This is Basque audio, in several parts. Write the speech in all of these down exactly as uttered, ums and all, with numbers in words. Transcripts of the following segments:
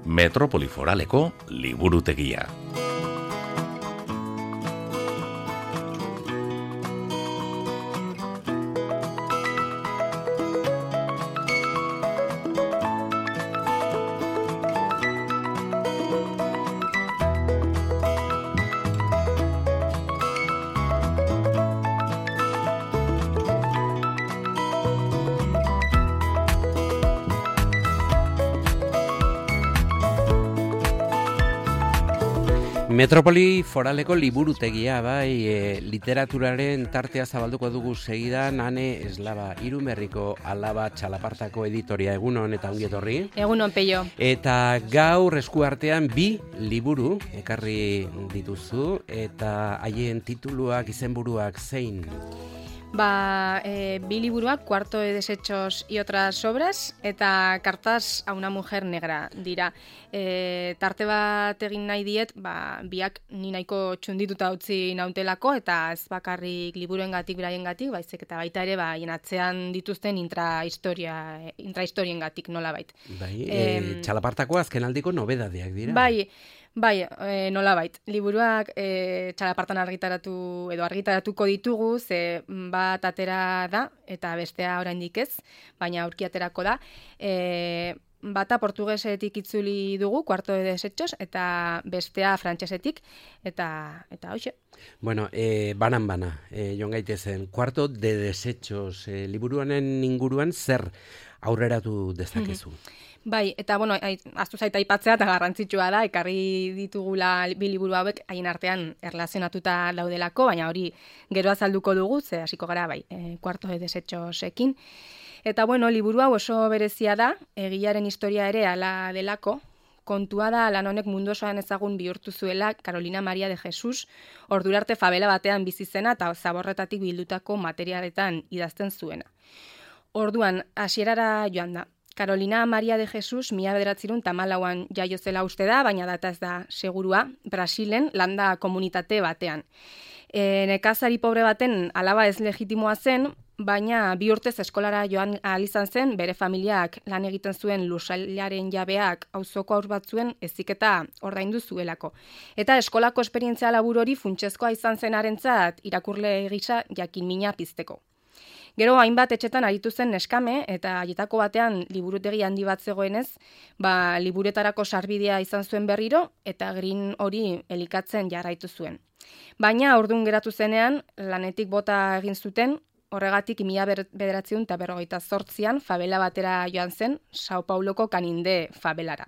Metropoli Foraleko liburutegia. Metropoli Foraleko liburutegia, bai, e, literaturaren tartea zabalduko dugu segidan, Ane Eslaba, Irumerriko Alaba Txalapartako editoria. Egunon eta ongi etorri. Egunon, Peio. Eta gaur eskuartean bi liburu ekarri dituzu, eta haien tituluak, izenburuak zein? Ba, e, bi liburuak, Cuarto de desechos y otras obras, eta Cartas a una mujer negra dira. E, tarte bat egin nahi diet, ba, biak ni nahiko txundituta utzi nautelako, eta ez bakarrik liburuengatik beraiengatik, baizik eta baita ere, ba, atzean dituzten intrahistoria, intrahistoriengatik nolabait. Bai, e, Txalapartako azkenaldiko nobedadeak dira. Bai, Bai, e, nolabait, liburuak e, txalapartan argitaratu edo argitaratuko ditugu, ze bat atera da, eta bestea oraindik ez, baina aurki aterako da. E, bata portugesetik itzuli dugu, Cuarto de desechos, eta bestea frantsesetik, eta eta hoxe. Bueno, e, banan-bana, e, joan gaitezen, Cuarto de desechos, e, liburuanen inguruan zer aurreratu dezakezu? Bai, eta bueno, ahaztu zaita aipatzea eta garrantzitsua da, ekarri ditugula bi liburu hauek haien artean erlazionatuta daudelako, baina hori gero azalduko dugu, ze hasiko gara bai, e, Cuarto de desechosekin. Eta bueno, liburu hau oso berezia da, egilearen historia ere hala delako. Kontua da lan honek mundu osoan ezagun bihurtu zuela Carolina Maria de Jesus, ordurarte fabela batean bizi zena eta zaborretatik bildutako materialetan idazten zuena. Orduan, hasierara joan da. Carolina Maria de Jesus mila bederatzirun tamalauan jaio zela uste da, baina data ez da segurua, Brasilen landa komunitate batean. E, nekazari pobre baten alaba ez legitimoa zen, baina bi urtez eskolara joan ahal izan zen, bere familiak lan egiten zuen lursailaren jabeak auzoko haur batzuen heziketa ordaindu zuelako. Eta eskolako esperientzia labur hori funtsezkoa izan zenarentzat irakurle gisa jakin mina pizteko. Gero hainbat etxetan aritu zen neskame eta haietako batean liburutegi handi bat zegoenez, ba, liburetarako sarbidea izan zuen berriro eta green hori elikatzen jarraitu zuen. Baina ordun geratu zenean lanetik bota egin zuten, horregatik mila bederatziehun eta berrogeita zortzian fabela batera joan zen, Sao Pauloko Kaninde fabelara.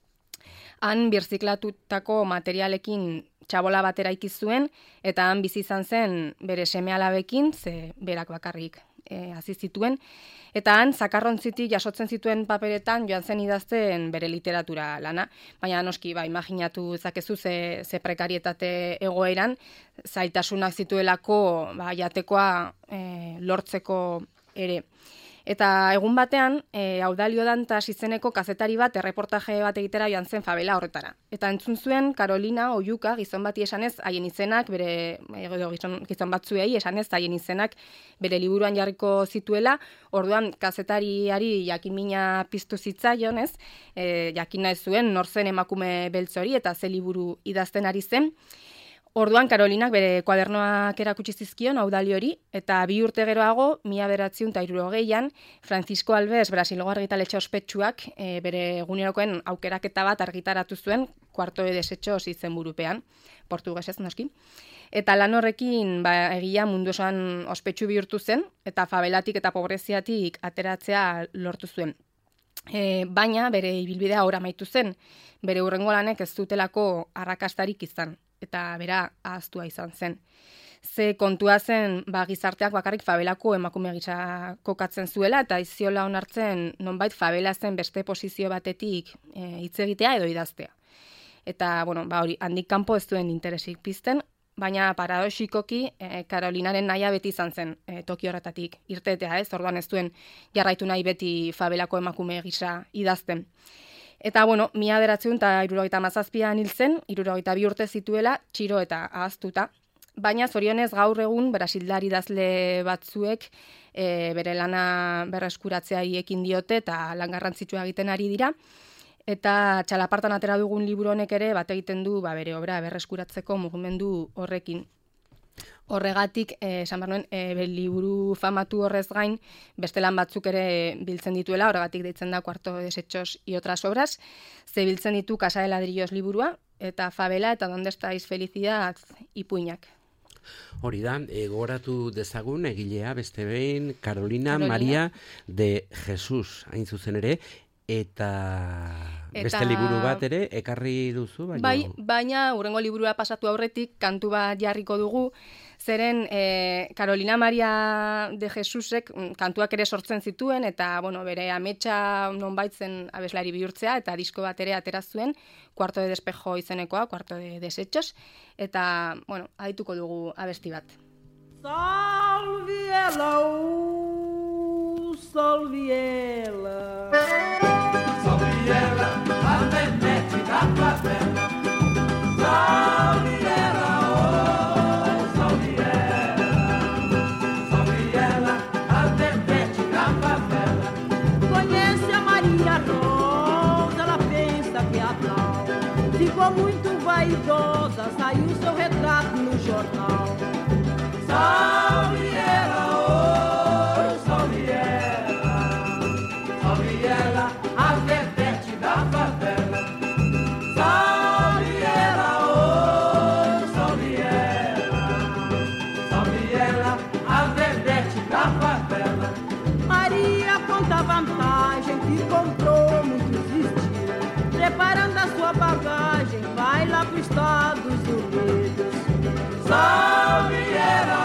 Han birziklatutako materialekin txabola batera ikizuen eta han bizi izan zen bere seme-alabekin, ze berak bakarrik E, hasi zituen, eta han zakarrontzitik jasotzen zituen paperetan joan zen idazten bere literatura lana. Baina noski, ba, imaginatu zakezu ze, ze prekarietate egoeran, zaitasunak zituelako ba, jatekoa e, lortzeko ere. Eta egun batean, e, Audalio Dantas izeneko kazetari bat erreportaje bat egitera joan zen fabela horretara. Eta entzun zuen Carolina Oiuka gizon bati esanez haien izenak, bere edo gizon, gizon batzuei esanez haien izenak bere liburuan jarriko zituela, orduan kazetariari jakinmina piztu zitzaion, ez? E, jakin nahi zuen nor zen emakume beltz hori eta ze liburu idazten ari zen. Orduan, Karolinak bere kuadernoak erakutsi zizkion Audaliori, eta bi urte geroago, mila bederatziehun eta hirurogeian, Francisco Alves Brasilgo argitaletxe ospetsuak e, bere egunerokoen aukeraketa bat argitaratu zuen, Cuarto de desechos izenburupean, portugesez noski. Eta lan horrekin ba, egia mundu osoan ospetsu bihurtu zen, eta fabelatik eta pobreziatik ateratzea lortu zuen. E, baina bere ibilbidea ora amaitu zen, bere hurrengo lanek ez dutelako arrakastarik izan, eta bera ahaztua izan zen. Ze kontua zen ba, gizarteak bakarrik fabelako emakume gisa kokatzen zuela, eta iziola onartzen nonbait fabela zen beste posizio batetik e, hitz egitea edo idaztea. Eta, bueno, ba, hori, handik kanpo ez duen interesik pizten, baina paradoxikoki e, Karolinaren nahia beti izan zen e, toki horretatik irtetea, ez? Orduan ez duen jarraitu nahi beti fabelako emakume gisa idazten. Eta, bueno, mila bederatziehun eta hirurogeita hamazazpian hil zen, hirurogeita bi urte zituela, txiro eta ahaztuta. Baina zorionez gaur egun brasildar idazle batzuek e, bere lana berreskuratzeari ekin diote eta lan garrantzitsua egiten ari dira. Eta txalapartan atera dugun liburu honek ere bat egiten du ba, bere obra berreskuratzeko mugimendu horrekin. Horregatik, eh, esan behar nuen, eh, liburu famatu horrez gain, beste lan batzuk ere biltzen dituela, horregatik deitzen da Cuarto de desechos y otras obras, ze biltzen ditu Casa de ladrillos liburua, eta Fabela, eta Donde estáis felicidad ipuinak. Hori da, gogoratu dezagun egilea beste behin Carolina, Carolina Maria de Jesus, hain zuzen ere, eta, eta beste liburu bat ere ekarri duzu, baina... Bai, baina hurrengo liburua pasatu aurretik kantu bat jarriko dugu, zeren eh, Carolina Maria de Jesusek kantuak ere sortzen zituen, eta bueno, bere ametsa nonbait zen abeslari bihurtzea, eta disko bat ere atera zuen, Cuarto de despejo izenekoa, Cuarto de desechos, eta bueno, adituko dugu abesti bat. Salviela, oh, salviela. Salviela, a vedete da favela. Salviela, oh, salviela. Salviela, a vedete da favela. Conhece a Maria Rosa, ela pensa que é a tal. Ficou muito vaidosa, saiu seu retrato no jornal. Salviela, oh, salviela. Salviela, a vedete da favela. Salviela, oh, salviela. Salviela, a vedete da favela. Maria conta vantagem que comprou muitos vestidos. Preparando a sua bagagem, vai lá para os Estados Unidos. Salviela,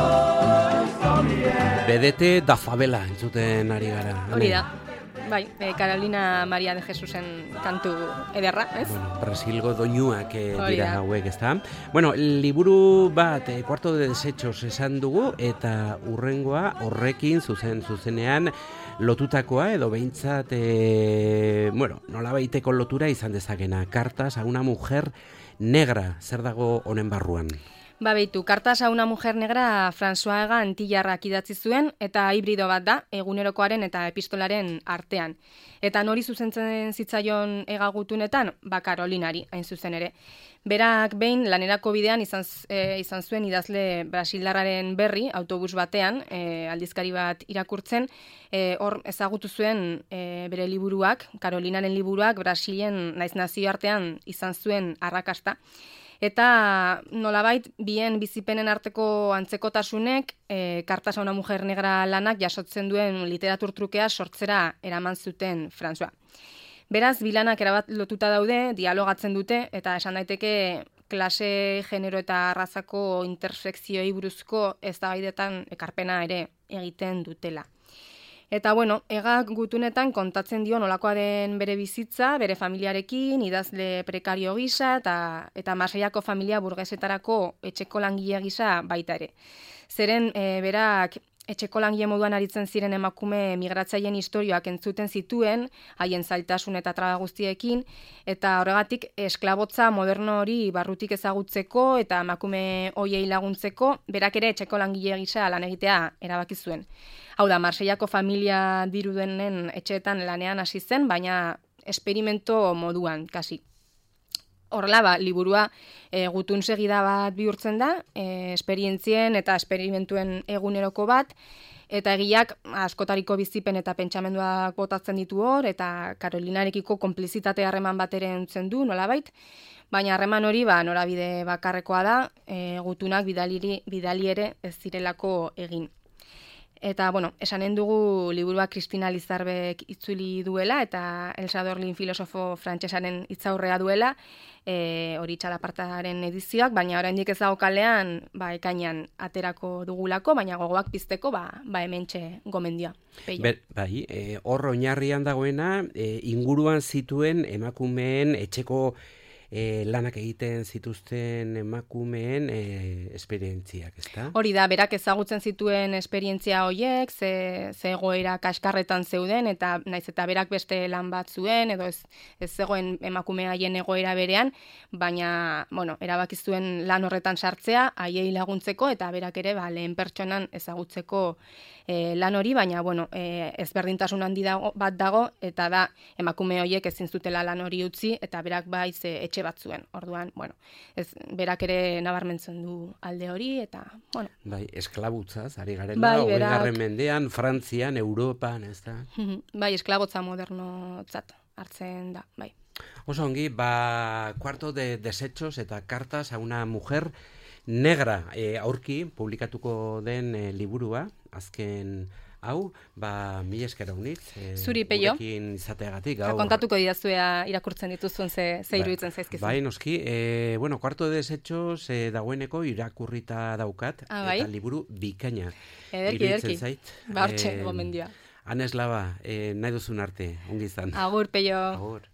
oh, salviela. Bedete da favela, entzuten ari gara. Hori da. Bai, eh, Carolina Maria de Jesusen kantu ederra, ez? Bueno, Brasilgo doinuak eh, Hori dira da. hauek, ezta? Bueno, liburu bat, eh, Cuarto de desechos esan dugu, eta urrengoa horrekin zuzen zuzenean lotutakoa, edo behintzat, eh, bueno, nolabaiteko lotura izan dezakena. Cartas a una mujer negra, zer dago honen barruan? Ba beitu, Cartas a una mujer negra François Ega Antillarrak idatzi zuen, eta hibrido bat da, egunerokoaren eta epistolaren artean. Eta nori zuzentzen zitzaion Ega gutunetan? Ba Carolinari, hain zuzen ere. Berak behin lanerako bidean izan, e, izan zuen idazle brasildarraren berri, autobus batean, e, aldizkari bat irakurtzen, e, hor ezagutu zuen e, bere liburuak, Carolinaren liburuak, Brasilen naiz nazioartean izan zuen arrakasta. Eta nolabait bien bizipenen arteko antzekotasunek e, Cartas a una mujer negra lanak jasotzen duen literatur trukea sortzera eraman zuten François. Beraz, bilanak erabat lotuta daude, dialogatzen dute, eta esan daiteke klase, genero eta arrazako intersekzioei buruzko eztabaidetan ekarpena ere egiten dutela. Eta bueno, Egak gutunetan kontatzen dio nolakoa den bere bizitza, bere familiarekin, idazle prekario gisa eta eta Marseillako familia burgesetarako etxeko langile gisa baita ere. Zeren e, berak etxeko langile moduan aritzen ziren emakume migratzaileen istorioak entzuten zituen, haien zailtasun eta traba guztiekin, eta horregatik esklabotza moderno hori barrutik ezagutzeko eta emakume hoiei laguntzeko, berak ere etxeko langile gisa lan egitea erabaki zuen. Hau da, Marseillako familia dirudenen etxeetan lanean hasi zen, baina esperimento moduan, kasi. Horrela, ba, liburua e, gutun segida bat bihurtzen da, e, esperientzien eta esperimentuen eguneroko bat, eta egiak askotariko bizipen eta pentsamenduak botatzen ditu hor, eta Carolinarekiko konplizitate harreman bat ere entzun du, nolabait, baina harreman hori ba, norabide bakarrekoa da, e, gutunak bidali, bidali ere ez zirelako egin. Eta, bueno, esanen dugu liburua Kristina Lizarbek itzuli duela, eta Elsa Dorlin filosofo frantsesaren hitzaurrea duela, e, hori txalapartaren edizioak, baina oraindik ez dago kalean, ba, ekainean aterako dugulako, baina gogoak pizteko, ba, ba hementxe gomendioa. Ber, bai, e, hor oinarrian dagoena, e, inguruan zituen emakumeen etxeko E, lanak egiten zituzten emakumeen e, esperientziak, ezta? Hori da, berak ezagutzen zituen esperientzia hoiek, ze, ze egoera kaskarretan zeuden, eta naiz eta berak beste lan bat zuen, edo ez, ez zegoen emakume haien egoera berean, baina, bueno, erabaki zuen lan horretan sartzea, haiei laguntzeko, eta berak ere, ba, lehen pertsonan ezagutzeko e, lan hori, baina, bueno, e, ezberdintasun handi dago, bat dago, eta da, emakume hoiek ezin zutela lan hori utzi, eta berak bai ze etxe bat zuen. Orduan, bueno, ez, berak ere nabarmentzen du alde hori, eta, bueno. Bai, esklabutzaz, ari garela, Bai, hogeigarren berak- mendean, Frantzian, Europan, ez da? Bai, esklabotza modernotzat hartzen da, bai. Oso ongi, ba, Cuarto de desechos eta cartas a una mujer negra e, aurki publikatuko den e, liburua, azken hau, ba, mila esker haunitz. E, Zuri, Peio. Gurekin izateagatik, Eta gaur. kontatuko didazuea irakurtzen dituzun ze, ze Ba- iruditzen zaizkizu. Bai, noski. E, bueno, Cuarto de desechos e, dagoeneko irakurrita daukat, Ah, bai? eta liburu bikaina. Ederki, Iruditzen ederki. zait. Ba, hortxe, E, gomendioa. Anes Laba, e, nahi duzun arte, ongi izan. Agur, Peio. Agur.